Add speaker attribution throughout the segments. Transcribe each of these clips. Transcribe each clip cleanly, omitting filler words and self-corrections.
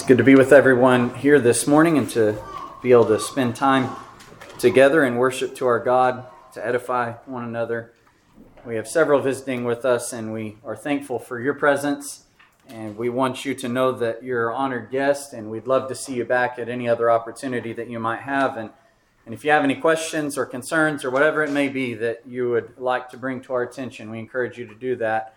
Speaker 1: good to be with everyone here this morning and to be able to spend time together and worship to our God, to edify one another. We have several visiting with us, and we are thankful for your presence. And we want you to know that you're an honored guest, and we'd love to see you back at any other opportunity that you might have. And if you have any questions or concerns or whatever it may be that you would like to bring to our attention, we encourage you to do that.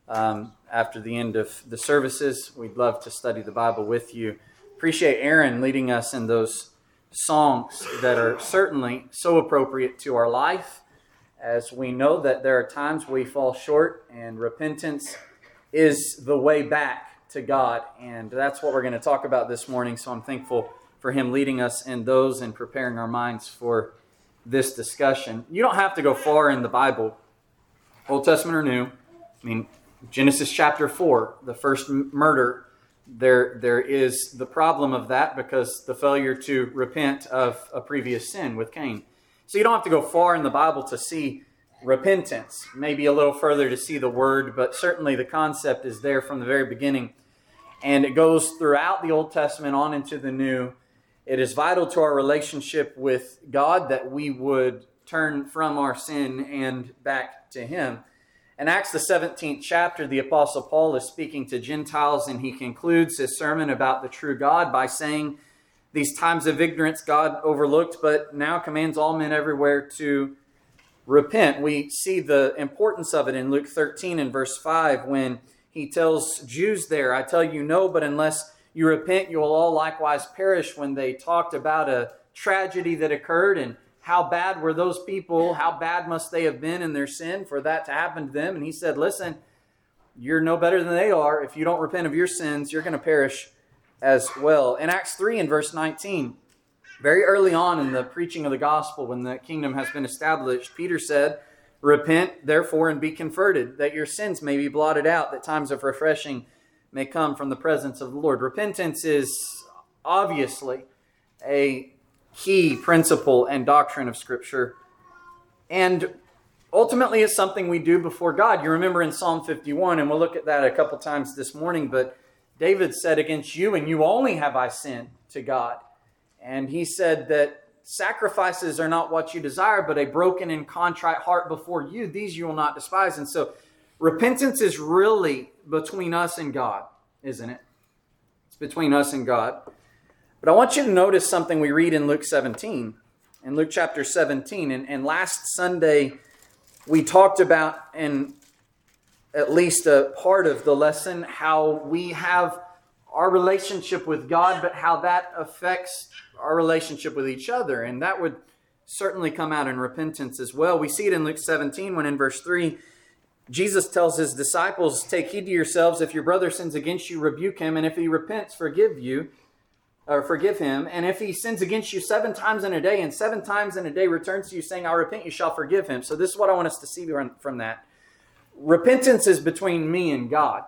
Speaker 1: After the end of the services, we'd love to study the Bible with you. Appreciate Aaron leading us in those songs that are certainly so appropriate to our life, as we know that there are times we fall short, and repentance is the way back to God. And that's what we're going to talk about this morning. So I'm thankful for him leading us in those and preparing our minds for this discussion. You don't have to go far in the Bible, Old Testament or New. I mean, Genesis chapter 4, the first murder, there is the problem of that because the failure to repent of a previous sin with Cain. So you don't have to go far in the Bible to see repentance, maybe a little further to see the word, but certainly the concept is there from the very beginning. And it goes throughout the Old Testament on into the New. It is vital to our relationship with God that we would turn from our sin and back to Him. In Acts the 17th chapter, the Apostle Paul is speaking to Gentiles, and he concludes his sermon about the true God by saying, "These times of ignorance God overlooked, but now commands all men everywhere to repent." We see the importance of it in Luke 13 and verse 5 when he tells Jews there, "I tell you no, but unless you repent, you will all likewise perish," when they talked about a tragedy that occurred and how bad were those people, how bad must they have been in their sin for that to happen to them. And he said, listen, you're no better than they are. If you don't repent of your sins, you're going to perish as well. In Acts 3 and verse 19, very early on in the preaching of the gospel, when the kingdom has been established, Peter said, "Repent, therefore, and be converted, that your sins may be blotted out, that times of refreshing may come from the presence of the Lord." Repentance is obviously a key principle and doctrine of Scripture. And ultimately, it's something we do before God. You remember in Psalm 51, and we'll look at that a couple times this morning, but David said, "Against you and you only have I sinned," to God. And he said that sacrifices are not what you desire, but a broken and contrite heart before you, these you will not despise. And so repentance is really between us and God, isn't it? It's between us and God. But I want you to notice something we read in Luke 17, in Luke chapter 17. And last Sunday, we talked about, in at least a part of the lesson, how we have our relationship with God, but how that affects our relationship with each other. And that would certainly come out in repentance as well. We see it in Luke 17 when in verse 3, Jesus tells his disciples, "Take heed to yourselves. If your brother sins against you, rebuke him. And if he repents, forgive him. And if he sins against you 7 times in a day, and 7 times in a day returns to you saying, 'I repent,' you shall forgive him." So this is what I want us to see from that. Repentance is between me and God.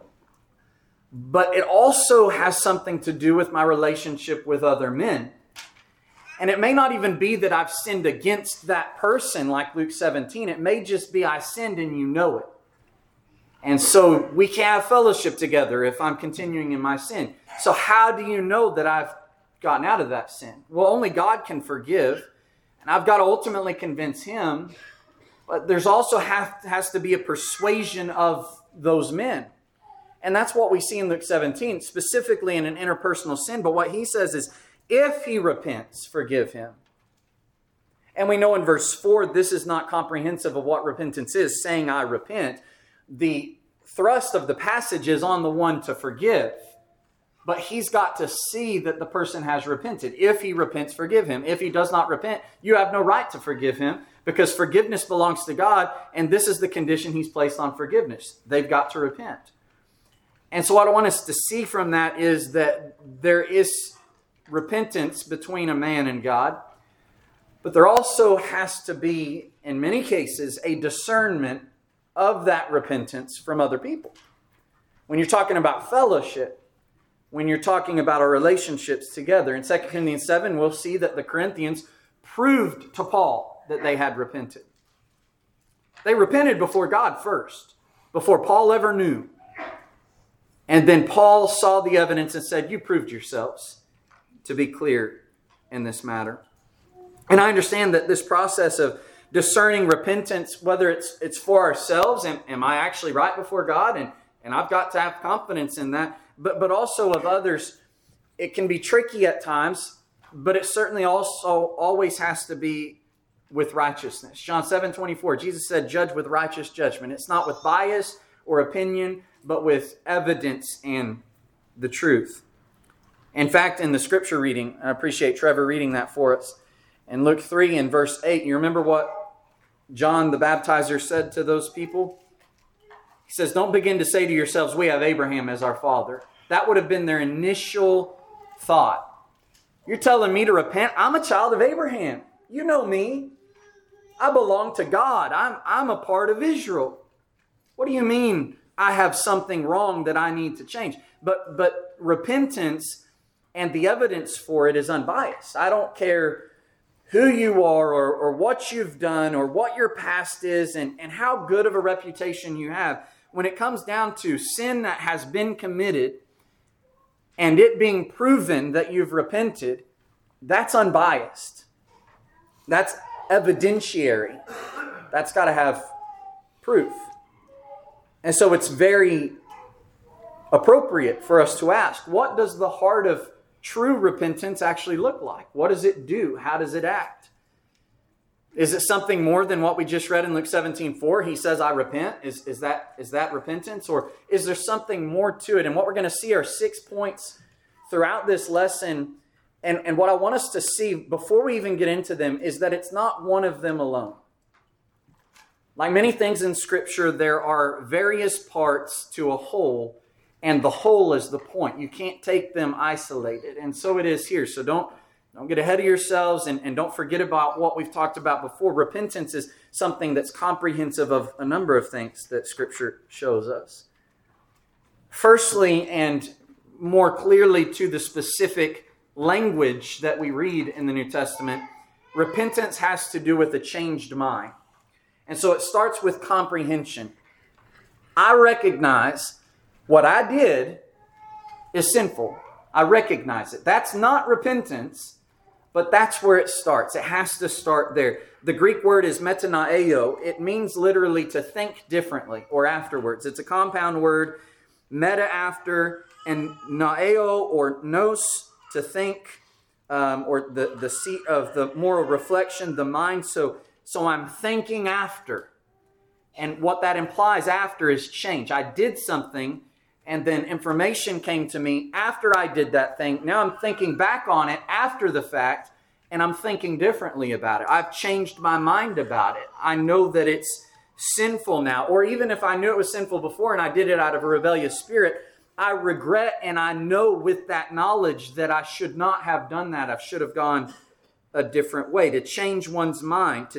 Speaker 1: But it also has something to do with my relationship with other men. And it may not even be that I've sinned against that person like Luke 17. It may just be I sinned and you know it. And so we can't have fellowship together if I'm continuing in my sin. So how do you know that I've gotten out of that sin? Well, only God can forgive. And I've got to ultimately convince Him. But there's also has to be a persuasion of those men. And that's what we see in Luke 17, specifically in an interpersonal sin. But what he says is, if he repents, forgive him. And we know in verse 4, this is not comprehensive of what repentance is, saying, "I repent." The thrust of the passage is on the one to forgive. But he's got to see that the person has repented. If he repents, forgive him. If he does not repent, you have no right to forgive him, because forgiveness belongs to God, and this is the condition He's placed on forgiveness. They've got to repent. And so what I want us to see from that is that there is repentance between a man and God, but there also has to be, in many cases, a discernment of that repentance from other people. When you're talking about fellowship, when you're talking about our relationships together, in 2 Corinthians 7, we'll see that the Corinthians proved to Paul that they had repented. They repented before God first, before Paul ever knew. And then Paul saw the evidence and said, you proved yourselves to be clear in this matter. And I understand that this process of discerning repentance, whether it's for ourselves, and am I actually right before God? And I've got to have confidence in that. But also of others, it can be tricky at times, but it certainly also always has to be with righteousness. John 7:24, Jesus said, judge with righteous judgment. It's not with bias or opinion, but with evidence and the truth. In fact, in the scripture reading, I appreciate Trevor reading that for us. In Luke 3 and verse 8, you remember what John the Baptizer said to those people? He says, don't begin to say to yourselves, we have Abraham as our father. That would have been their initial thought. You're telling me to repent? I'm a child of Abraham. You know me. I belong to God. I'm a part of Israel. What do you mean I have something wrong that I need to change? But repentance and the evidence for it is unbiased. I don't care who you are or what you've done or what your past is and how good of a reputation you have. When it comes down to sin that has been committed and it being proven that you've repented, that's unbiased. That's evidentiary. That's got to have proof. And so it's very appropriate for us to ask, what does the heart of true repentance actually look like? What does it do? How does it act? Is it something more than what we just read in Luke 17:4? He says, I repent. Is that repentance? Or is there something more to it? And what we're going to see are 6 points throughout this lesson. And what I want us to see before we even get into them is that it's not one of them alone. Like many things in Scripture, there are various parts to a whole, and the whole is the point. You can't take them isolated. And so it is here. So don't get ahead of yourselves and don't forget about what we've talked about before. Repentance is something that's comprehensive of a number of things that Scripture shows us. Firstly, and more clearly to the specific language that we read in the New Testament, repentance has to do with a changed mind. And so it starts with comprehension. I recognize what I did is sinful. I recognize it. That's not repentance, but that's where it starts. It has to start there. The Greek word is metanoeo. It means literally to think differently or afterwards. It's a compound word, meta after, and noeo or nous, to think, or the seat of the moral reflection, the mind. So I'm thinking after. And what that implies after is change. I did something, and then information came to me after I did that thing. Now I'm thinking back on it after the fact, and I'm thinking differently about it. I've changed my mind about it. I know that it's sinful now. Or even if I knew it was sinful before and I did it out of a rebellious spirit, I regret and I know with that knowledge that I should not have done that. I should have gone a different way. To change one's mind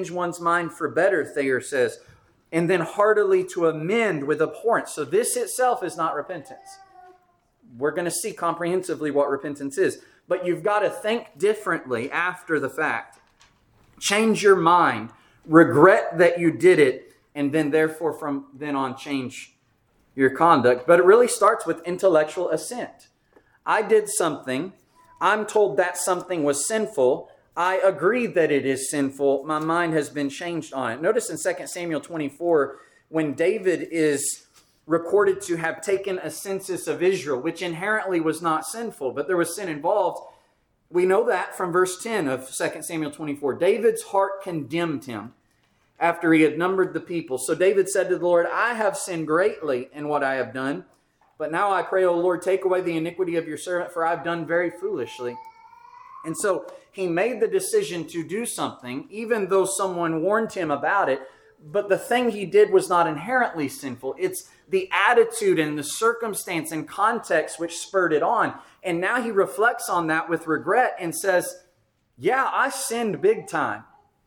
Speaker 1: for better, Thayer says, and then heartily to amend with abhorrence. So this itself is not repentance. We're going to see comprehensively what repentance is. But you've got to think differently after the fact. Change your mind. Regret that you did it. And then therefore from then on change your conduct. But it really starts with intellectual assent. I did something. I'm told that something was sinful. I agree that it is sinful. My mind has been changed on it. Notice in 2 Samuel 24, when David is recorded to have taken a census of Israel, which inherently was not sinful, but there was sin involved. We know that from verse 10 of 2 Samuel 24. David's heart condemned him after he had numbered the people. So David said to the Lord, I have sinned greatly in what I have done. But now I pray, O Lord, take away the iniquity of your servant, for I have done very foolishly. And so he made the decision to do something, even though someone warned him about it. But the thing he did was not inherently sinful. It's the attitude and the circumstance and context which spurred it on. And now he reflects on that with regret and says, yeah, I sinned big time.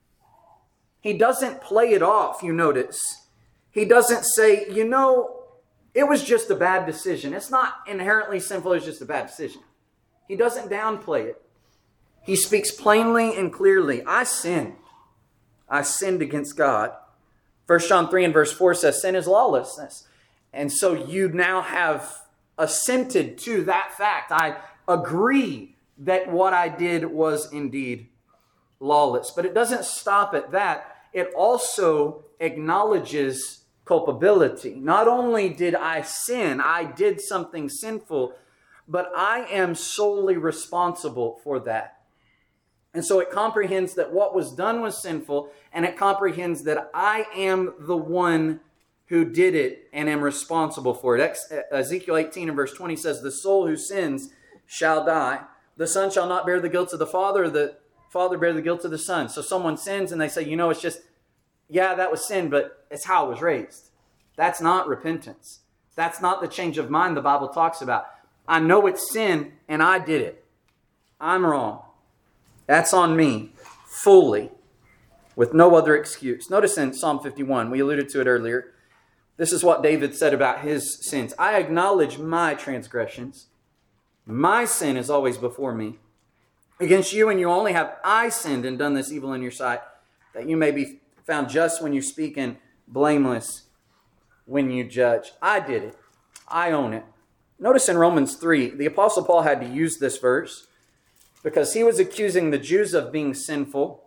Speaker 1: He doesn't play it off, you notice. He doesn't say, it was just a bad decision. It's not inherently sinful, it's just a bad decision. He doesn't downplay it. He speaks plainly and clearly. I sinned. I sinned against God. 1 John 3 and verse 4 says, sin is lawlessness. And so you now have assented to that fact. I agree that what I did was indeed lawless. But it doesn't stop at that. It also acknowledges culpability. Not only did I sin, I did something sinful, but I am solely responsible for that. And so it comprehends that what was done was sinful, and it comprehends that I am the one who did it and am responsible for it. Ezekiel 18 and verse 20 says, the soul who sins shall die. The son shall not bear the guilt of the father, the father bear the guilt of the son. So someone sins and they say, it's just, yeah, that was sin, but it's how I was raised. That's not repentance. That's not the change of mind the Bible talks about. I know it's sin and I did it. I'm wrong. That's on me fully with no other excuse. Notice in Psalm 51, we alluded to it earlier. This is what David said about his sins. I acknowledge my transgressions. My sin is always before me. Against you and you only have I sinned and done this evil in your sight, that you may be found just when you speak and blameless when you judge. I did it. I own it. Notice in Romans 3, the Apostle Paul had to use this verse because he was accusing the Jews of being sinful,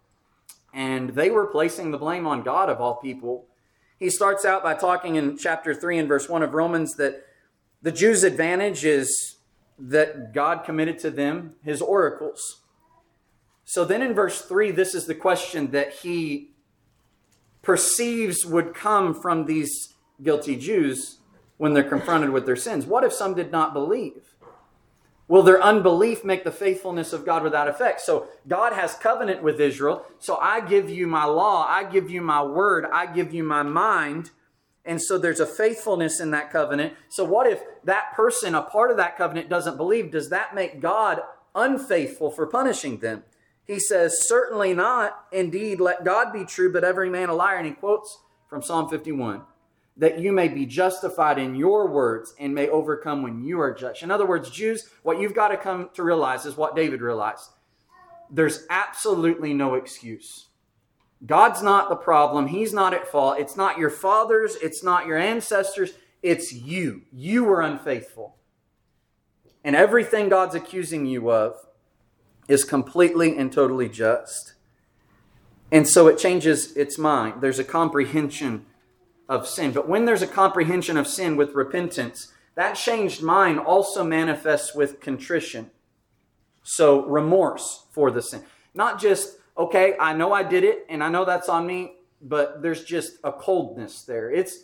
Speaker 1: and they were placing the blame on God of all people. He starts out by talking in chapter 3 and verse 1 of Romans that the Jews' advantage is that God committed to them his oracles. So then in verse 3, this is the question that he perceives would come from these guilty Jews when they're confronted with their sins. What if some did not believe? Will their unbelief make the faithfulness of God without effect? So God has covenant with Israel. So I give you my law. I give you my word. I give you my mind. And so there's a faithfulness in that covenant. So what if that person, a part of that covenant, doesn't believe? Does that make God unfaithful for punishing them? He says, certainly not. Indeed, let God be true, but every man a liar. And he quotes from Psalm 51, that you may be justified in your words and may overcome when you are judged. In other words, Jews, what you've got to come to realize is what David realized. There's absolutely no excuse. God's not the problem. He's not at fault. It's not your fathers. It's not your ancestors. It's you. You were unfaithful. And everything God's accusing you of is completely and totally just. And so it changes its mind. There's a comprehension of sin. But when there's a comprehension of sin with repentance, that changed mind also manifests with contrition. So remorse for the sin. Not just, okay, I know I did it and I know that's on me, but there's just a coldness there. It's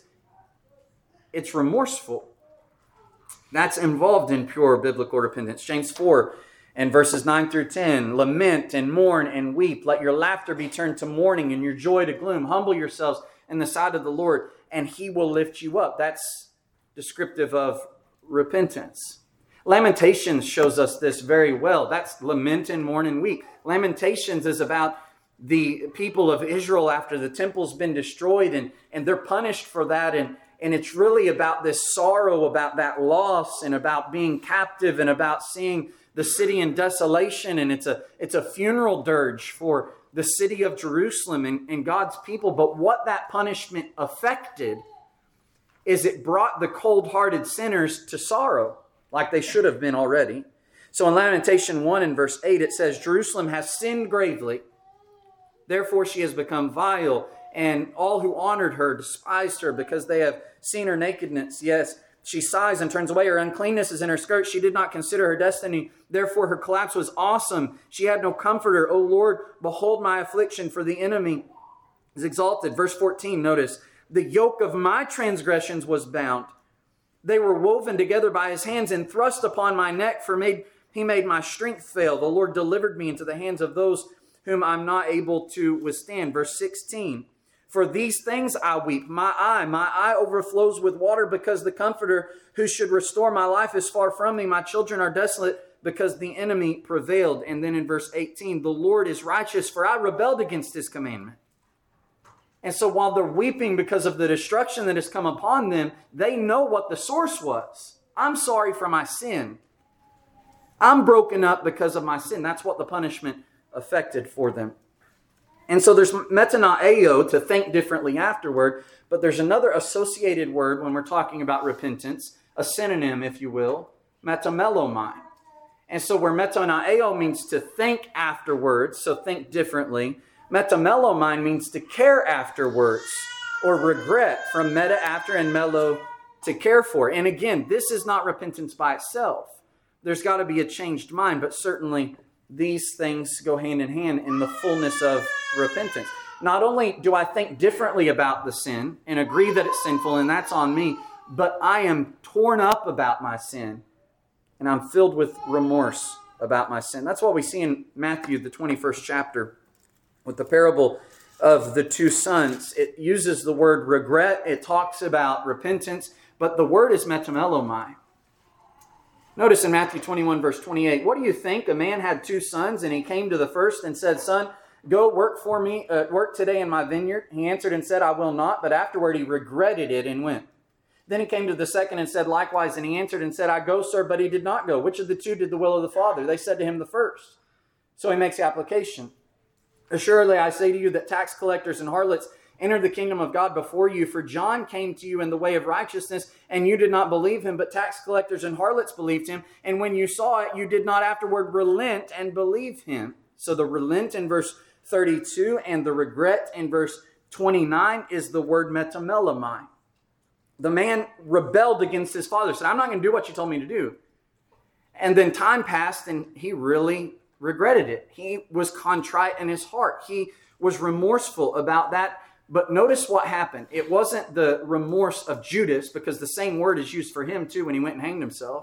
Speaker 1: remorseful. That's involved in pure biblical repentance. James 4 and verses 9 through 10. Lament and mourn and weep. Let your laughter be turned to mourning and your joy to gloom. Humble yourselves in the sight of the Lord, and he will lift you up. That's descriptive of repentance. Lamentations shows us this very well. That's lament and mourn and weep. Lamentations is about the people of Israel after the temple's been destroyed, and they're punished for that. And it's really about this sorrow, about that loss, and about being captive, and about seeing the city in desolation. And it's a funeral dirge for the city of Jerusalem and God's people. But what that punishment affected is it brought the cold-hearted sinners to sorrow, like they should have been already. So in Lamentation 1 and verse 8, it says, Jerusalem has sinned gravely, therefore she has become vile, and all who honored her despised her because they have seen her nakedness. Yes, she sighs and turns away. Her uncleanness is in her skirts. She did not consider her destiny. Therefore, her collapse was awesome. She had no comforter. O Lord, behold my affliction, for the enemy is exalted. Verse 14, notice, the yoke of my transgressions was bound. They were woven together by his hands and thrust upon my neck, for he made my strength fail. The Lord delivered me into the hands of those whom I'm not able to withstand. Verse 16, for these things I weep. My eye overflows with water because the comforter who should restore my life is far from me. My children are desolate because the enemy prevailed. And then in verse 18, the Lord is righteous, for I rebelled against his commandment. And so while they're weeping because of the destruction that has come upon them, they know what the source was. I'm sorry for my sin. I'm broken up because of my sin. That's what the punishment affected for them. And so there's metanoeo, to think differently afterward, but there's another associated word when we're talking about repentance, a synonym, if you will, metamelomai. And so where metanoeo means to think afterwards, so think differently, metamelomai means to care afterwards or regret, from meta after and melo to care for. And again, this is not repentance by itself. There's got to be a changed mind, but certainly these things go hand in hand in the fullness of repentance. Not only do I think differently about the sin and agree that it's sinful and that's on me, but I am torn up about my sin and I'm filled with remorse about my sin. That's what we see in Matthew, the 21st chapter, with the parable of the two sons. It uses the word regret. It talks about repentance, but the word is metamelomai. Notice in Matthew 21, verse 28, what do you think? A man had two sons, and he came to the first and said, Son, go work for me, work today in my vineyard. He answered and said, I will not. But afterward he regretted it and went. Then he came to the second and said likewise, and he answered and said, I go, sir, but he did not go. Which of the two did the will of the Father? They said to him, the first. So he makes the application. Assuredly, I say to you that tax collectors and harlots enter the kingdom of God before you. For John came to you in the way of righteousness, and you did not believe him, but tax collectors and harlots believed him. And when you saw it, you did not afterward relent and believe him. So the relent in verse 32 and the regret in verse 29 is the word metamelomai. The man rebelled against his father, said, I'm not going to do what you told me to do. And then time passed, and he really regretted it. He was contrite in his heart. He was remorseful about that. But notice what happened. It wasn't the remorse of Judas, because the same word is used for him too when he went and hanged himself.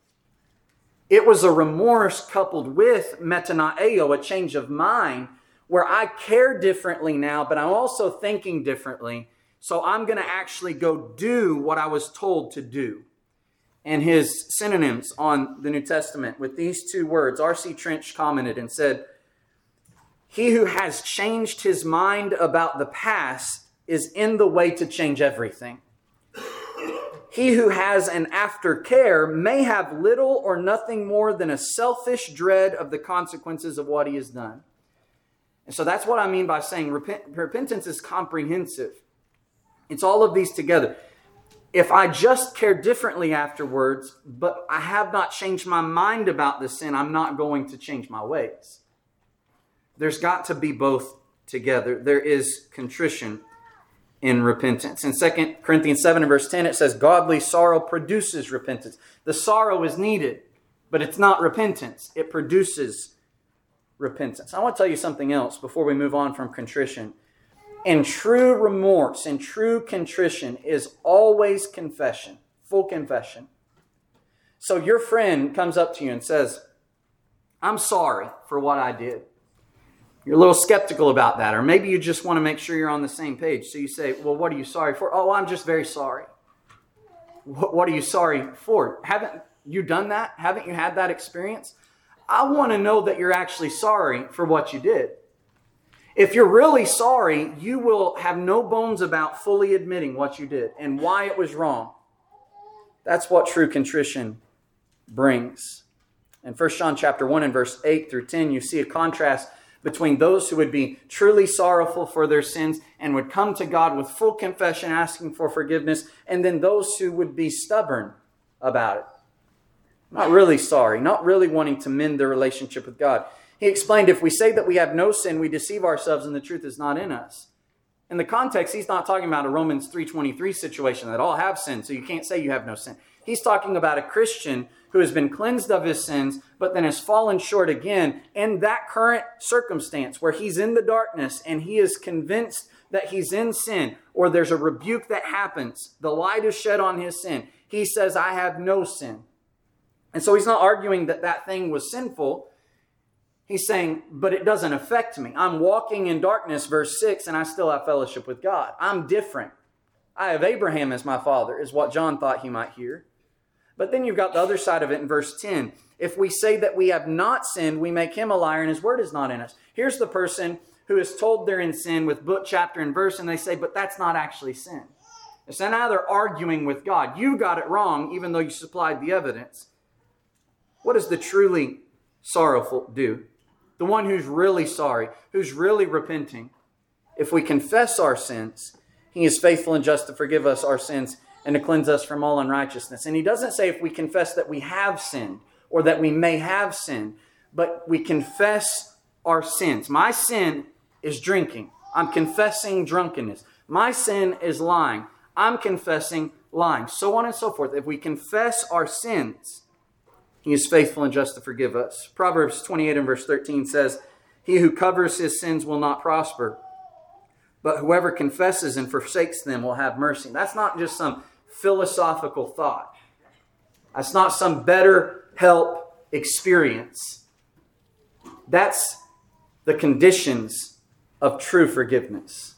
Speaker 1: It was a remorse coupled with metanoeo, a change of mind, where I care differently now, but I'm also thinking differently. So I'm going to actually go do what I was told to do. And his synonyms on the New Testament with these two words, R.C. Trench commented and said, he who has changed his mind about the past is in the way to change everything. He who has an aftercare may have little or nothing more than a selfish dread of the consequences of what he has done. And so that's what I mean by saying repentance is comprehensive. It's all of these together. If I just care differently afterwards, but I have not changed my mind about the sin, I'm not going to change my ways. There's got to be both together. There is contrition in repentance. In 2 Corinthians 7 and verse 10, it says, godly sorrow produces repentance. The sorrow is needed, but it's not repentance. It produces repentance. I want to tell you something else before we move on from contrition. And true remorse and true contrition is always confession, full confession. So your friend comes up to you and says, I'm sorry for what I did. You're a little skeptical about that, or maybe you just want to make sure you're on the same page. So you say, well, what are you sorry for? Oh, I'm just very sorry. What are you sorry for? Haven't you done that? Haven't you had that experience? I want to know that you're actually sorry for what you did. If you're really sorry, you will have no bones about fully admitting what you did and why it was wrong. That's what true contrition brings. In 1 John chapter 1 and verse 8 through 10, you see a contrast between those who would be truly sorrowful for their sins and would come to God with full confession, asking for forgiveness, and then those who would be stubborn about it. Not really sorry, not really wanting to mend their relationship with God. He explained, if we say that we have no sin, we deceive ourselves and the truth is not in us. In the context, he's not talking about a Romans 3:23 situation that all have sin, so you can't say you have no sin. He's talking about a Christian who has been cleansed of his sins, but then has fallen short again in that current circumstance where he's in the darkness and he is convinced that he's in sin, or there's a rebuke that happens. The light is shed on his sin. He says, I have no sin. And so he's not arguing that that thing was sinful. He's saying, but it doesn't affect me. I'm walking in darkness, verse 6, and I still have fellowship with God. I'm different. I have Abraham as my father, is what John thought he might hear. But then you've got the other side of it in verse 10. If we say that we have not sinned, we make him a liar and his word is not in us. Here's the person who is told they're in sin with book, chapter, and verse, and they say, but that's not actually sin. So now they're arguing with God. You got it wrong, even though you supplied the evidence. What does the truly sorrowful do? The one who's really sorry, who's really repenting. If we confess our sins, he is faithful and just to forgive us our sins and to cleanse us from all unrighteousness. And he doesn't say if we confess that we have sinned or that we may have sinned, but we confess our sins. My sin is drinking. I'm confessing drunkenness. My sin is lying. I'm confessing lying. So on and so forth. If we confess our sins, he is faithful and just to forgive us. Proverbs 28 and verse 13 says, "He who covers his sins will not prosper, but whoever confesses and forsakes them will have mercy." That's not just some philosophical thought. That's not some better help experience. That's the conditions of true forgiveness.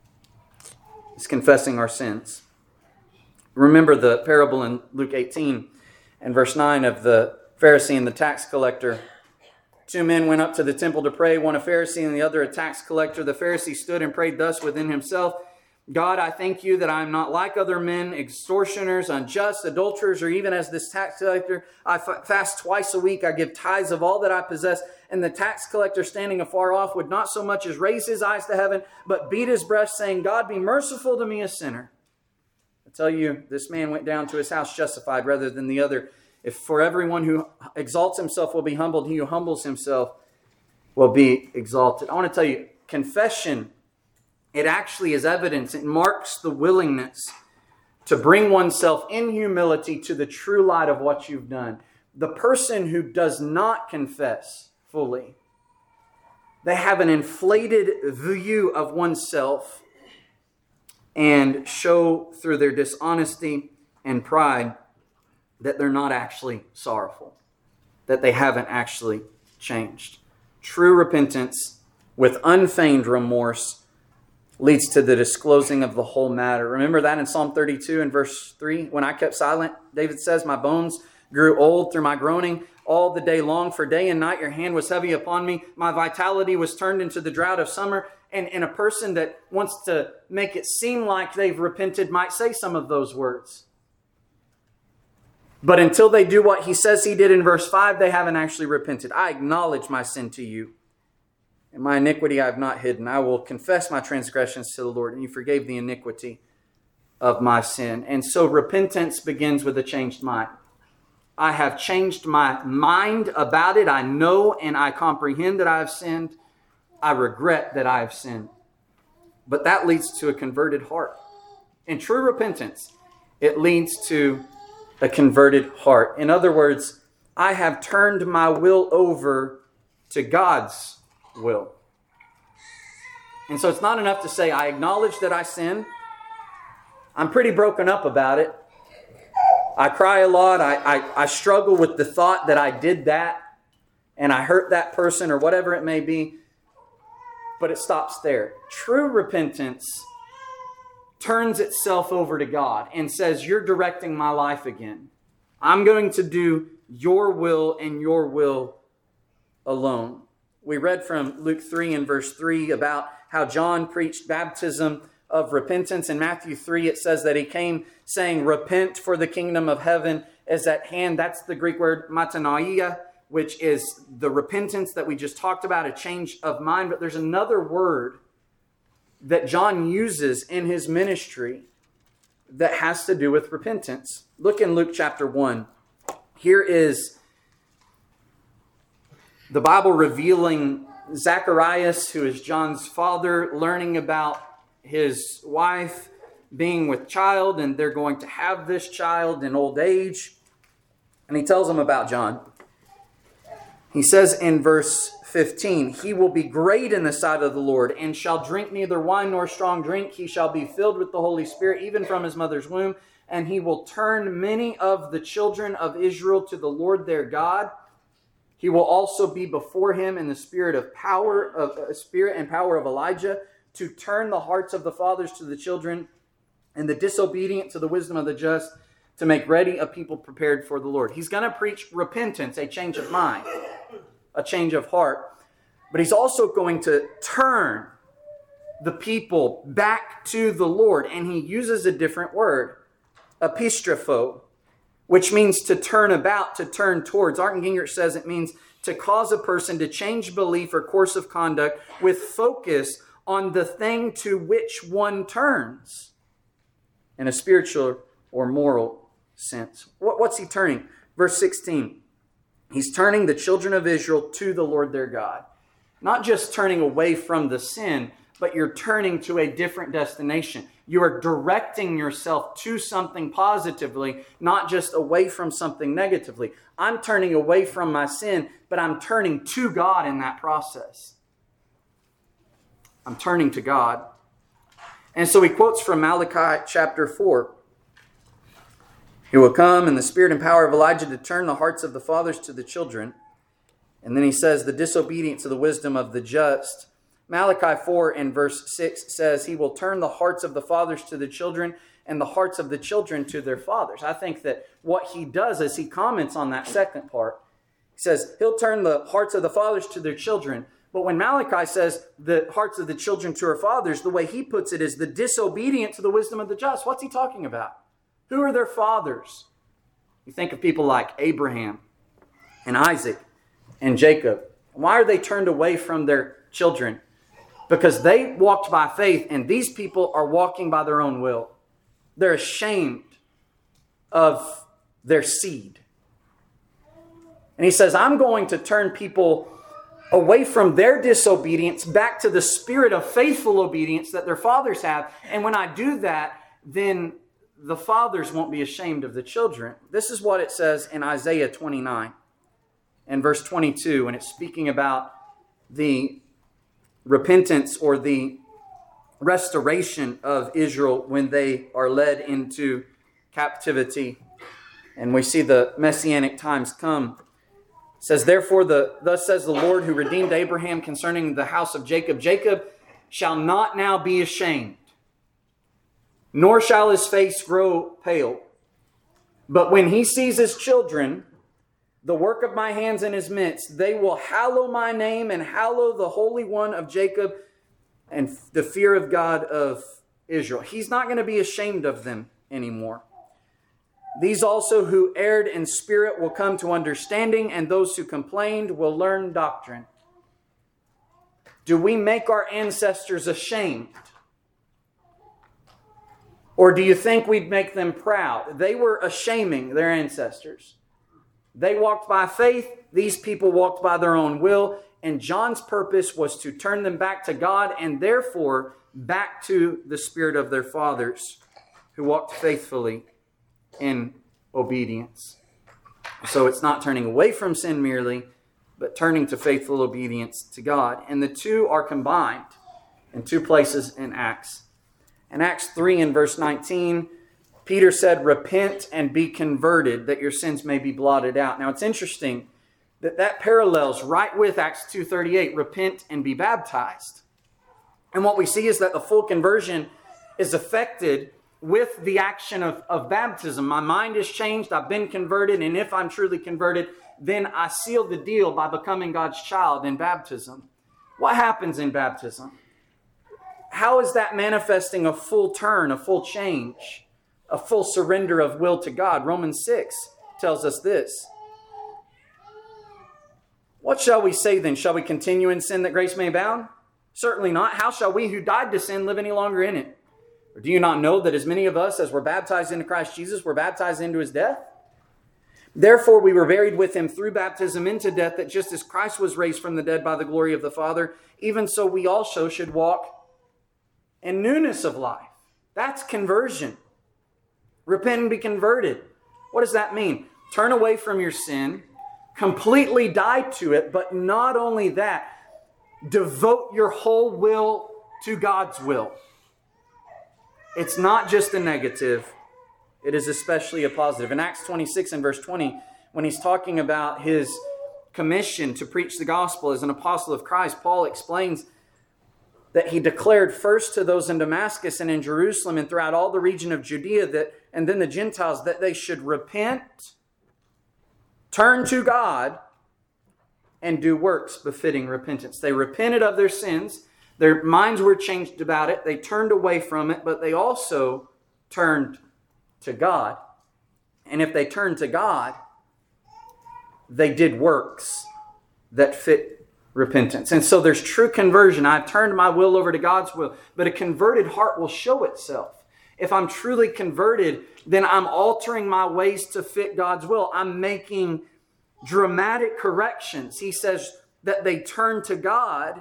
Speaker 1: It's confessing our sins. Remember the parable in Luke 18 and verse 9 of the Pharisee and the tax collector. Two men went up to the temple to pray, one a Pharisee and the other a tax collector. The Pharisee stood and prayed thus within himself, "God, I thank you that I am not like other men, extortioners, unjust, adulterers, or even as this tax collector. I fast twice a week. I give tithes of all that I possess." And the tax collector, standing afar off, would not so much as raise his eyes to heaven, but beat his breast, saying, "God, be merciful to me, a sinner." I tell you, this man went down to his house justified rather than the other. If for everyone who exalts himself will be humbled, he who humbles himself will be exalted. I want to tell you, confession, it actually is evidence. It marks the willingness to bring oneself in humility to the true light of what you've done. The person who does not confess fully, they have an inflated view of oneself and show through their dishonesty and pride that they're not actually sorrowful, that they haven't actually changed. True repentance with unfeigned remorse leads to the disclosing of the whole matter. Remember that in Psalm 32 and verse 3? "When I kept silent," David says, "my bones grew old through my groaning all the day long. For day and night your hand was heavy upon me. My vitality was turned into the drought of summer." And a person that wants to make it seem like they've repented might say some of those words. But until they do what he says he did in verse 5, they haven't actually repented. "I acknowledge my sin to you, and my iniquity I have not hidden. I will confess my transgressions to the Lord, and you forgave the iniquity of my sin." And so repentance begins with a changed mind. I have changed my mind about it. I know and I comprehend that I have sinned. I regret that I have sinned. But that leads to a converted heart. In true repentance, it leads to a converted heart. In other words, I have turned my will over to God's will. And so it's not enough to say, I acknowledge that I sinned. I'm pretty broken up about it. I cry a lot. I struggle with the thought that I did that and I hurt that person or whatever it may be. But it stops there. True repentance turns itself over to God and says, "You're directing my life again. I'm going to do your will and your will alone." We read from Luke 3 and verse 3 about how John preached baptism of repentance. In Matthew 3, it says that he came saying, "Repent, for the kingdom of heaven is at hand." That's the Greek word metanoia, which is the repentance that we just talked about, a change of mind. But there's another word that John uses in his ministry that has to do with repentance. Look in Luke chapter 1. Here is the Bible revealing Zacharias, who is John's father, learning about his wife being with child, and they're going to have this child in old age. And he tells them about John. He says in verse 15, "He will be great in the sight of the Lord, and shall drink neither wine nor strong drink. He shall be filled with the Holy Spirit, even from his mother's womb. And he will turn many of the children of Israel to the Lord their God. He will also be before him in the spirit and power of Elijah, to turn the hearts of the fathers to the children, and the disobedient to the wisdom of the just, to make ready a people prepared for the Lord." He's going to preach repentance, a change of mind, a change of heart. But he's also going to turn the people back to the Lord. And he uses a different word, epistropho, which means to turn about, to turn towards. Arndt Gingrich says it means to cause a person to change belief or course of conduct with focus on the thing to which one turns in a spiritual or moral sense. What's he turning? Verse 16. He's turning the children of Israel to the Lord their God. Not just turning away from the sin, but you're turning to a different destination. You are directing yourself to something positively, not just away from something negatively. I'm turning away from my sin, but I'm turning to God in that process. I'm turning to God. And so he quotes from Malachi chapter 4. He will come in the spirit and power of Elijah to turn the hearts of the fathers to the children. And then he says, the disobedient to the wisdom of the just. Malachi 4 and verse 6 says, he will turn the hearts of the fathers to the children and the hearts of the children to their fathers. I think that what he does is he comments on that second part. He says, he'll turn the hearts of the fathers to their children. But when Malachi says the hearts of the children to their fathers, the way he puts it is the disobedient to the wisdom of the just. What's he talking about? Who are their fathers? You think of people like Abraham and Isaac and Jacob. Why are they turned away from their children? Because they walked by faith, and these people are walking by their own will. They're ashamed of their seed. And he says, I'm going to turn people away from their disobedience back to the spirit of faithful obedience that their fathers have. And when I do that, then the fathers won't be ashamed of the children. This is what it says in Isaiah 29 and verse 22, and it's speaking about the repentance or the restoration of Israel when they are led into captivity. And we see the messianic times come. It says, therefore, thus says the Lord who redeemed Abraham concerning the house of Jacob, Jacob shall not now be ashamed, nor shall his face grow pale. But when he sees his children, the work of my hands in his midst, they will hallow my name and hallow the Holy One of Jacob and the fear of God of Israel. He's not going to be ashamed of them anymore. These also who erred in spirit will come to understanding, and those who complained will learn doctrine. Do we make our ancestors ashamed? Or do you think we'd make them proud? They were ashaming their ancestors. They walked by faith. These people walked by their own will. And John's purpose was to turn them back to God and therefore back to the spirit of their fathers who walked faithfully in obedience. So it's not turning away from sin merely, but turning to faithful obedience to God. And the two are combined in two places in Acts. In Acts 3 and verse 19, Peter said, repent and be converted, that your sins may be blotted out. Now it's interesting that parallels right with Acts 2:38, repent and be baptized. And what we see is that the full conversion is effected with the action of baptism. My mind is changed, I've been converted, and if I'm truly converted, then I seal the deal by becoming God's child in baptism. What happens in baptism? How is that manifesting a full turn, a full change, a full surrender of will to God? Romans 6 tells us this. What shall we say then? Shall we continue in sin that grace may abound? Certainly not. How shall we who died to sin live any longer in it? Or do you not know that as many of us as were baptized into Christ Jesus were baptized into his death? Therefore we were buried with him through baptism into death, that just as Christ was raised from the dead by the glory of the Father, even so we also should walk in newness of life. That's conversion. Repent and be converted. What does that mean? Turn away from your sin, completely die to it, but not only that, devote your whole will to God's will. It's not just a negative, it is especially a positive. In Acts 26 and verse 20, when he's talking about his commission to preach the gospel as an apostle of Christ, Paul explains that he declared first to those in Damascus and in Jerusalem and throughout all the region of Judea, and then the Gentiles, that they should repent, turn to God, and do works befitting repentance. They repented of their sins. Their minds were changed about it. They turned away from it, but they also turned to God. And if they turned to God, they did works that fit repentance. And so there's true conversion. I've turned my will over to God's will, but a converted heart will show itself. If I'm truly converted, then I'm altering my ways to fit God's will. I'm making dramatic corrections. He says that they turn to God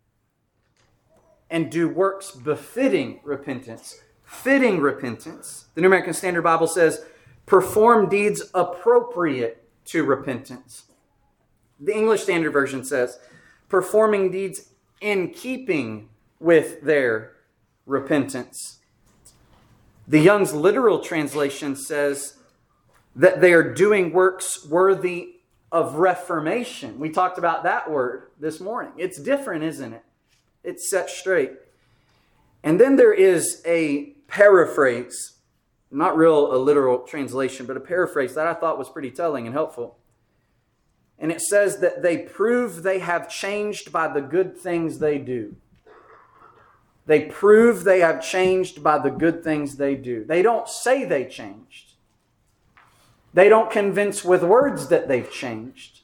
Speaker 1: and do works befitting repentance, fitting repentance. The New American Standard Bible says, perform deeds appropriate to repentance. The English Standard Version says, performing deeds in keeping with their repentance. The Young's literal translation says that they are doing works worthy of reformation. We talked about that word this morning. It's different, isn't it? It's set straight. And then there is a paraphrase, not real a literal translation, but a paraphrase that I thought was pretty telling and helpful. And it says that they prove they have changed by the good things they do. They prove they have changed by the good things they do. They don't say they changed. They don't convince with words that they've changed.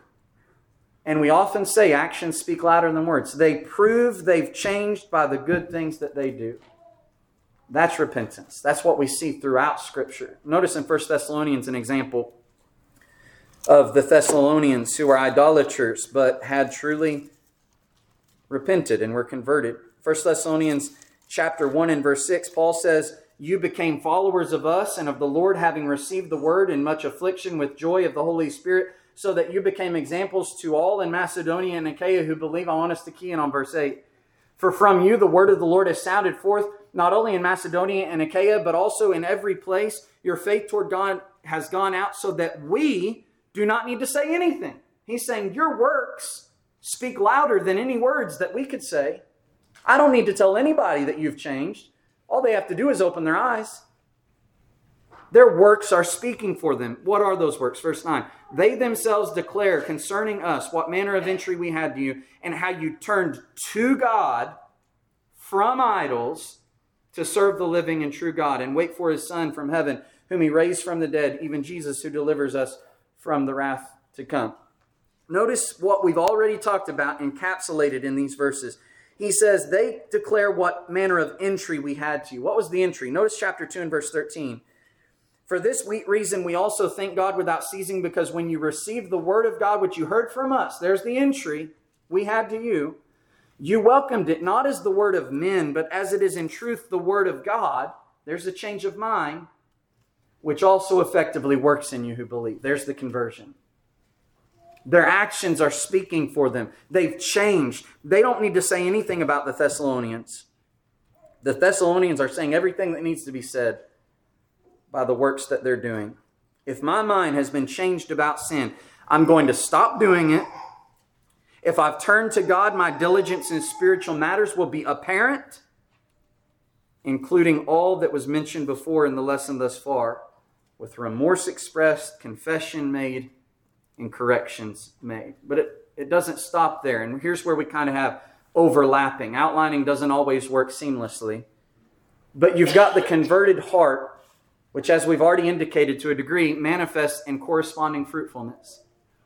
Speaker 1: And we often say actions speak louder than words. They prove they've changed by the good things that they do. That's repentance. That's what we see throughout Scripture. Notice in 1 Thessalonians an example of the Thessalonians who were idolaters but had truly repented and were converted. 1 Thessalonians chapter 1 and verse 6, Paul says, you became followers of us and of the Lord, having received the word in much affliction with joy of the Holy Spirit, so that you became examples to all in Macedonia and Achaia who believe. I want us to key in on verse 8. For from you the word of the Lord has sounded forth, not only in Macedonia and Achaia, but also in every place. Your faith toward God has gone out, so that we do not need to say anything. He's saying your works speak louder than any words that we could say. I don't need to tell anybody that you've changed. All they have to do is open their eyes. Their works are speaking for them. What are those works? Verse 9. They themselves declare concerning us what manner of entry we had to you, and how you turned to God from idols to serve the living and true God, and wait for his Son from heaven, whom he raised from the dead, even Jesus, who delivers us from the wrath to come. Notice what we've already talked about encapsulated in these verses. He says they declare what manner of entry we had to you. What was the entry? Notice chapter 2 and verse 13. For this reason we also thank God without ceasing, because when you received the word of God, which you heard from us, there's the entry we had to you, you welcomed it not as the word of men, but as it is in truth the word of God. There's a change of mind, which also effectively works in you who believe. There's the conversion. Their actions are speaking for them. They've changed. They don't need to say anything about the Thessalonians. The Thessalonians are saying everything that needs to be said by the works that they're doing. If my mind has been changed about sin, I'm going to stop doing it. If I've turned to God, my diligence in spiritual matters will be apparent, including all that was mentioned before in the lesson thus far, with remorse expressed, confession made, and corrections made. But it doesn't stop there. And here's where we kind of have overlapping. Outlining doesn't always work seamlessly. But you've got the converted heart, which, as we've already indicated to a degree, manifests in corresponding fruitfulness.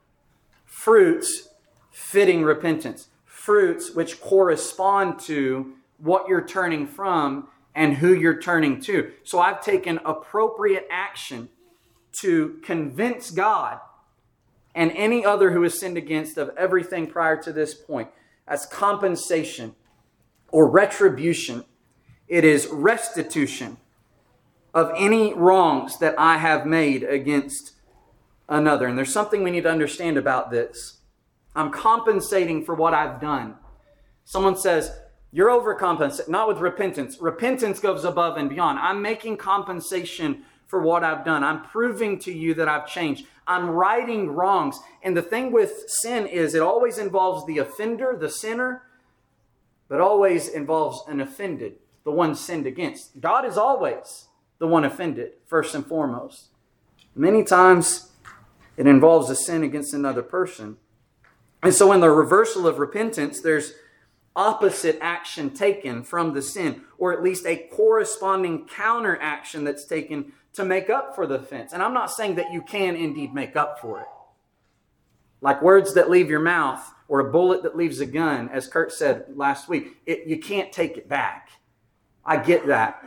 Speaker 1: Fruits fitting repentance. Fruits which correspond to what you're turning from and who you're turning to. So I've taken appropriate action to convince God and any other who has sinned against of everything prior to this point as compensation or retribution. It is restitution of any wrongs that I have made against another. And there's something we need to understand about this. I'm compensating for what I've done. Someone says, you're overcompensating. Not with repentance. Repentance goes above and beyond. I'm making compensation for what I've done. I'm proving to you that I've changed. I'm righting wrongs. And the thing with sin is it always involves the offender, the sinner, but always involves an offended, the one sinned against. God is always the one offended, first and foremost. Many times it involves a sin against another person. And so in the reversal of repentance, there's opposite action taken from the sin, or at least a corresponding counter action that's taken to make up for the offense. And I'm not saying that you can indeed make up for it. Like words that leave your mouth or a bullet that leaves a gun, as Kurt said last week, you can't take it back. I get that.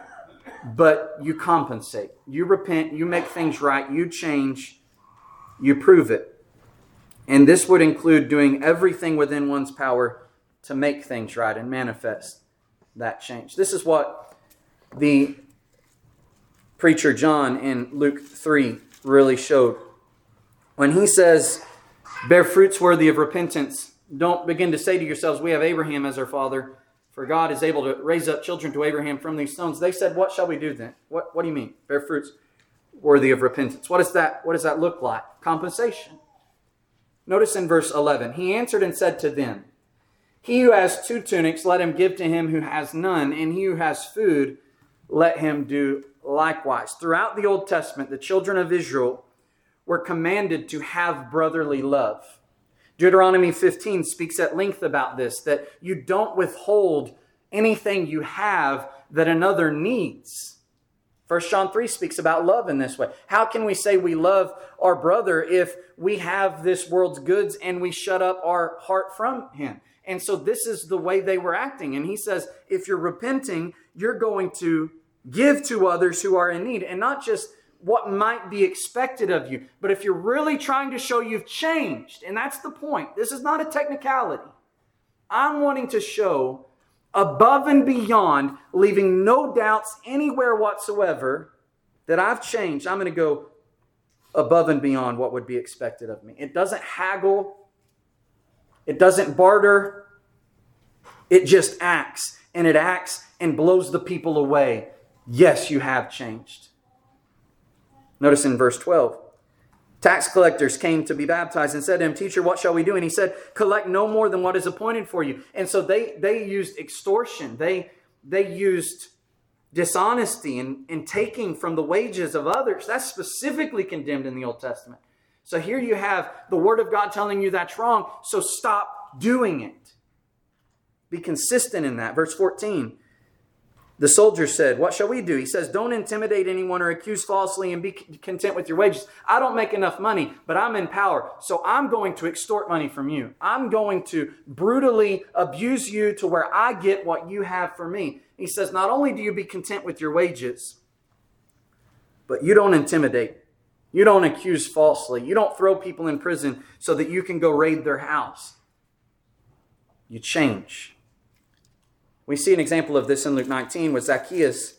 Speaker 1: but you compensate. You repent, you make things right, you change, you prove it. And this would include doing everything within one's power to make things right and manifest that change. This is what the preacher John in Luke 3 really showed. When he says, bear fruits worthy of repentance, don't begin to say to yourselves, we have Abraham as our father, for God is able to raise up children to Abraham from these stones. They said, what shall we do then? What do you mean? Bear fruits worthy of repentance. What does that look like? Compensation. Notice in verse 11, he answered and said to them, he who has 2 tunics, let him give to him who has none, and he who has food, let him do likewise. Throughout the Old Testament, the children of Israel were commanded to have brotherly love. Deuteronomy 15 speaks at length about this, that you don't withhold anything you have that another needs. 1 John 3 speaks about love in this way. How can we say we love our brother if we have this world's goods and we shut up our heart from him? And so this is the way they were acting. And he says, if you're repenting, you're going to give to others who are in need. And not just what might be expected of you, but if you're really trying to show you've changed. And that's the point. This is not a technicality. I'm wanting to show above and beyond, leaving no doubts anywhere whatsoever that I've changed. I'm going to go above and beyond what would be expected of me. It doesn't haggle. It doesn't barter. It just acts. And it acts and blows the people away. Yes, you have changed. Notice in verse 12. Tax collectors came to be baptized and said to him, Teacher, what shall we do? And he said, collect no more than what is appointed for you. And so they used extortion. They used dishonesty and taking from the wages of others. That's specifically condemned in the Old Testament. So here you have the Word of God telling you that's wrong, so stop doing it. Be consistent in that. Verse 14. The soldier said, what shall we do? He says, don't intimidate anyone or accuse falsely and be content with your wages. I don't make enough money, but I'm in power. So I'm going to extort money from you. I'm going to brutally abuse you to where I get what you have for me. He says, not only do you be content with your wages, but you don't intimidate. You don't accuse falsely. You don't throw people in prison so that you can go raid their house. You change. We see an example of this in Luke 19 with Zacchaeus.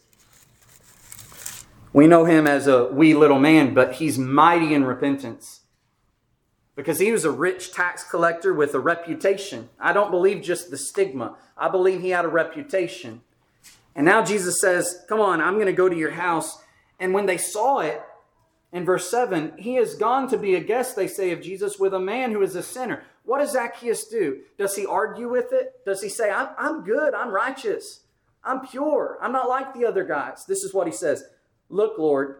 Speaker 1: We know him as a wee little man, but he's mighty in repentance. Because he was a rich tax collector with a reputation. I don't believe just the stigma. I believe he had a reputation. And now Jesus says, come on, I'm going to go to your house. And when they saw it, in verse 7, he has gone to be a guest, they say, of Jesus with a man who is a sinner. What does Zacchaeus do? Does he argue with it? Does he say, I'm good, I'm righteous, I'm pure, I'm not like the other guys? This is what he says. Look, Lord,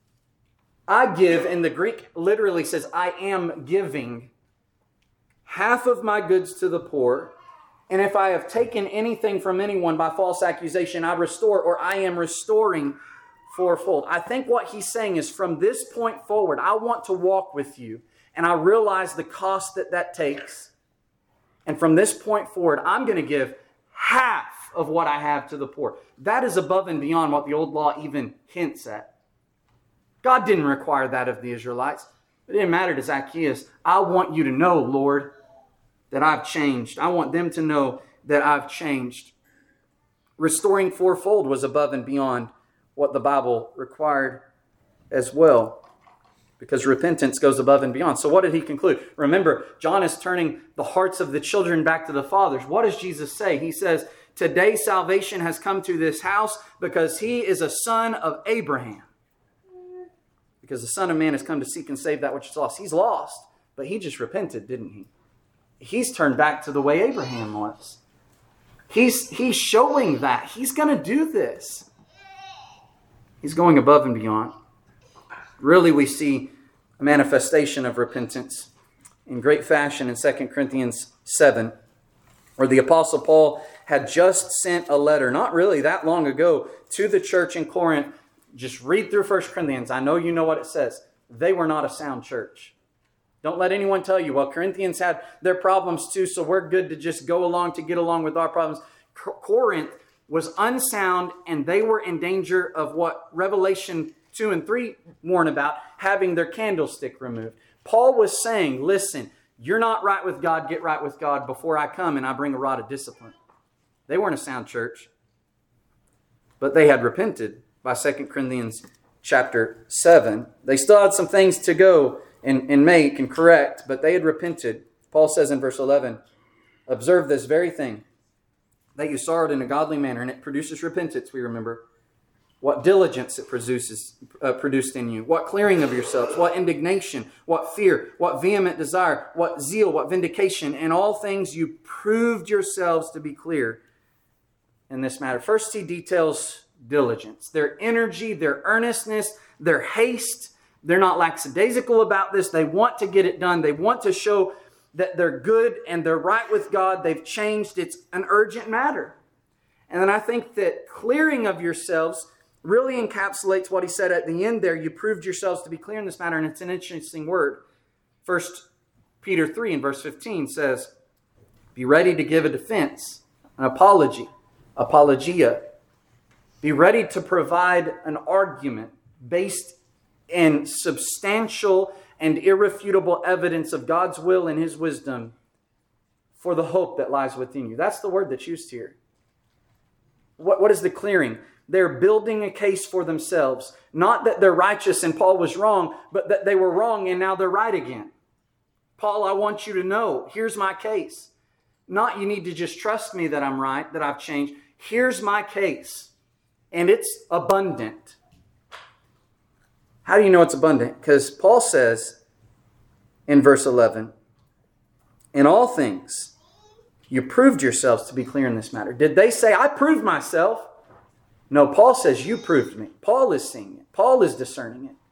Speaker 1: I give, and the Greek literally says, I am giving half of my goods to the poor. And if I have taken anything from anyone by false accusation, I restore, or I am restoring fourfold. I think what he's saying is from this point forward, I want to walk with you. And I realize the cost that takes. And from this point forward, I'm going to give half of what I have to the poor. That is above and beyond what the old law even hints at. God didn't require that of the Israelites. It didn't matter to Zacchaeus. I want you to know, Lord, that I've changed. I want them to know that I've changed. Restoring fourfold was above and beyond what the Bible required as well. Because repentance goes above and beyond. So what did he conclude? Remember, John is turning the hearts of the children back to the fathers. What does Jesus say? He says, today salvation has come to this house because he is a son of Abraham. Because the Son of Man has come to seek and save that which is lost. He's lost, but he just repented, didn't he? He's turned back to the way Abraham was. He's showing that. He's going to do this. He's going above and beyond. Really, we see a manifestation of repentance in great fashion in 2 Corinthians 7, where the Apostle Paul had just sent a letter, not really that long ago, to the church in Corinth. Just read through 1 Corinthians. I know you know what it says. They were not a sound church. Don't let anyone tell you, well, Corinthians had their problems too, so we're good to just go along to get along with our problems. Corinth was unsound, and they were in danger of what Revelation 2 and 3 warn about, having their candlestick removed. Paul was saying, listen, you're not right with God, get right with God before I come and I bring a rod of discipline. They weren't a sound church, but they had repented by 2 Corinthians chapter 7. They still had some things to go and make and correct, but they had repented. Paul says in verse 11, observe this very thing, that you sorrowed in a godly manner, and it produces repentance, we remember. What diligence it produced in you. What clearing of yourselves. What indignation. What fear. What vehement desire. What zeal. What vindication. In all things you proved yourselves to be clear in this matter. First, he details diligence. Their energy, their earnestness, their haste. They're not lackadaisical about this. They want to get it done. They want to show that they're good and they're right with God. They've changed. It's an urgent matter. And then I think that clearing of yourselves really encapsulates what he said at the end there. You proved yourselves to be clear in this matter, and it's an interesting word. 1 Peter 3 in verse 15 says, be ready to give a defense, an apology, apologia. Be ready to provide an argument based in substantial and irrefutable evidence of God's will and His wisdom for the hope that lies within you. That's the word that's used here. What is the clearing? They're building a case for themselves. Not that they're righteous and Paul was wrong, but that they were wrong and now they're right again. Paul, I want you to know, here's my case. Not you need to just trust me that I'm right, that I've changed. Here's my case. And it's abundant. How do you know it's abundant? Because Paul says in verse 11, in all things, you proved yourselves to be clear in this matter. Did they say, I proved myself? No, Paul says, you proved me. Paul is seeing it. Paul is discerning it.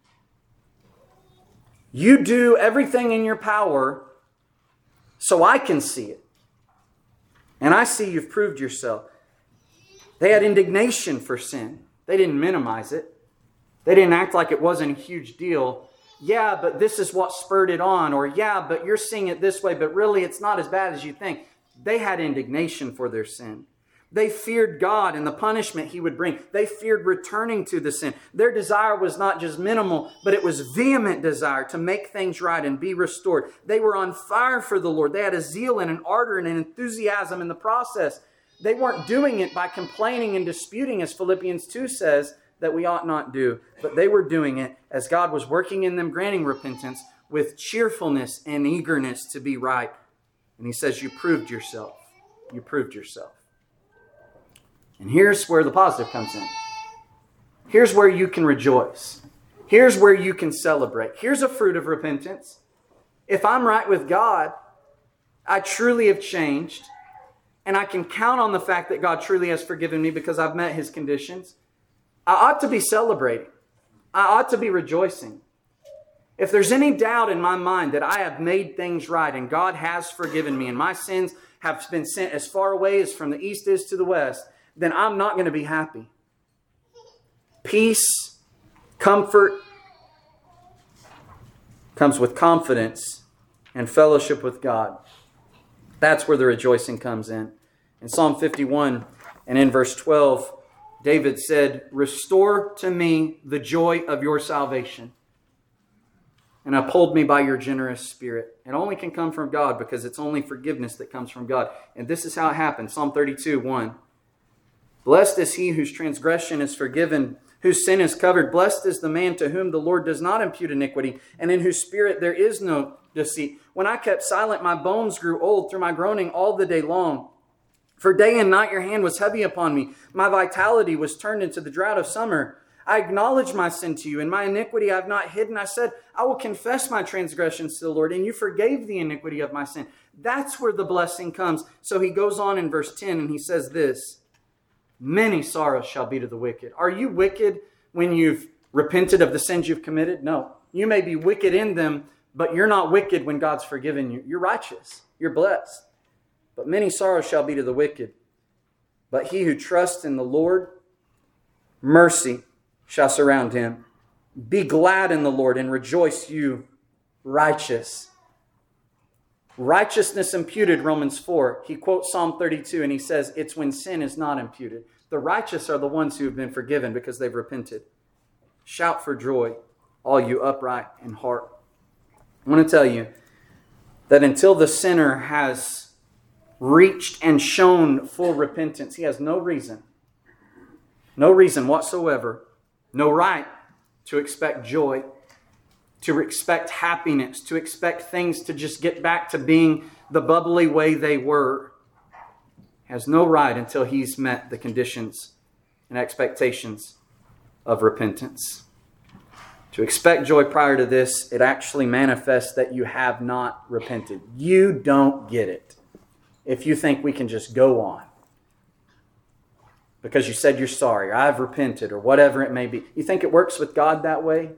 Speaker 1: You do everything in your power so I can see it. And I see you've proved yourself. They had indignation for sin. They didn't minimize it. They didn't act like it wasn't a huge deal. Yeah, but this is what spurred it on. Or yeah, but you're seeing it this way, but really it's not as bad as you think. They had indignation for their sin. They feared God and the punishment He would bring. They feared returning to the sin. Their desire was not just minimal, but it was vehement desire to make things right and be restored. They were on fire for the Lord. They had a zeal and an ardor and an enthusiasm in the process. They weren't doing it by complaining and disputing, as Philippians 2 says, that we ought not do. But they were doing it as God was working in them, granting repentance with cheerfulness and eagerness to be right. And He says, you proved yourself. You proved yourself. And here's where the positive comes in. Here's where you can rejoice. Here's where you can celebrate. Here's a fruit of repentance. If I'm right with God, I truly have changed. And I can count on the fact that God truly has forgiven me because I've met His conditions. I ought to be celebrating. I ought to be rejoicing. If there's any doubt in my mind that I have made things right and God has forgiven me and my sins have been sent as far away as from the east is to the west, then I'm not going to be happy. Peace, comfort comes with confidence and fellowship with God. That's where the rejoicing comes in. In Psalm 51 and in verse 12, David said, restore to me the joy of your salvation and uphold me by your generous spirit. It only can come from God because it's only forgiveness that comes from God. And this is how it happens. Psalm 32:1. Blessed is he whose transgression is forgiven, whose sin is covered. Blessed is the man to whom the Lord does not impute iniquity, and in whose spirit there is no deceit. When I kept silent, my bones grew old through my groaning all the day long. For day and night your hand was heavy upon me. My vitality was turned into the drought of summer. I acknowledged my sin to you, and my iniquity I have not hidden. I said, I will confess my transgressions to the Lord, and you forgave the iniquity of my sin. That's where the blessing comes. So he goes on in verse 10, and he says this, many sorrows shall be to the wicked. Are you wicked when you've repented of the sins you've committed? No. You may be wicked in them, but you're not wicked when God's forgiven you. You're righteous. You're blessed. But many sorrows shall be to the wicked. But he who trusts in the Lord, mercy shall surround him. Be glad in the Lord and rejoice, you righteous. Righteousness imputed, Romans 4. He quotes Psalm 32 and he says, it's when sin is not imputed. The righteous are the ones who have been forgiven because they've repented. Shout for joy, all you upright in heart. I want to tell you that until the sinner has reached and shown full repentance, he has no reason whatsoever, no right to expect joy, to expect happiness, to expect things to just get back to being the bubbly way they were. Has no right until he's met the conditions and expectations of repentance. To expect joy prior to this, it actually manifests that you have not repented. You don't get it if you think we can just go on because you said you're sorry or I've repented or whatever it may be. You think it works with God that way?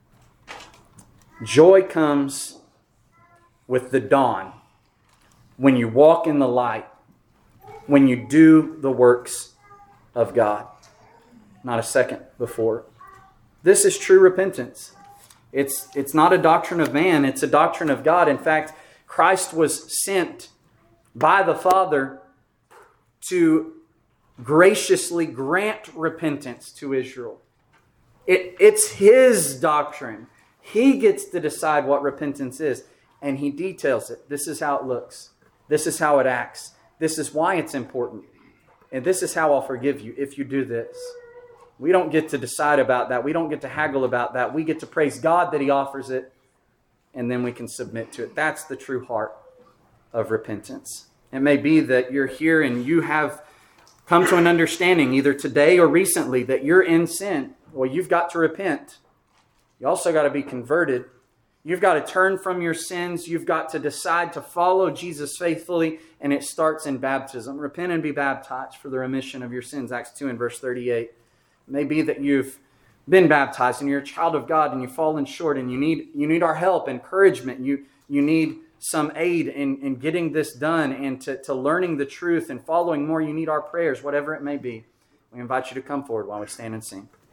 Speaker 1: Joy comes with the dawn, when you walk in the light, when you do the works of God. Not a second before. This is true repentance. It's not a doctrine of man, it's a doctrine of God. In fact, Christ was sent by the Father to graciously grant repentance to Israel. It's His doctrine. He gets to decide what repentance is, and He details it. This is how it looks. This is how it acts. This is why it's important. And this is how I'll forgive you if you do this. We don't get to decide about that. We don't get to haggle about that. We get to praise God that He offers it, and then we can submit to it. That's the true heart of repentance. It may be that you're here and you have come to an understanding, either today or recently, that you're in sin. Well, you've got to repent. You also got to be converted. You've got to turn from your sins. You've got to decide to follow Jesus faithfully, and it starts in baptism. Repent and be baptized for the remission of your sins. Acts 2 and verse 38. It may be that you've been baptized and you're a child of God and you've fallen short and you need our help, encouragement. You need some aid in getting this done and to learning the truth and following more. You need our prayers, whatever it may be. We invite you to come forward while we stand and sing.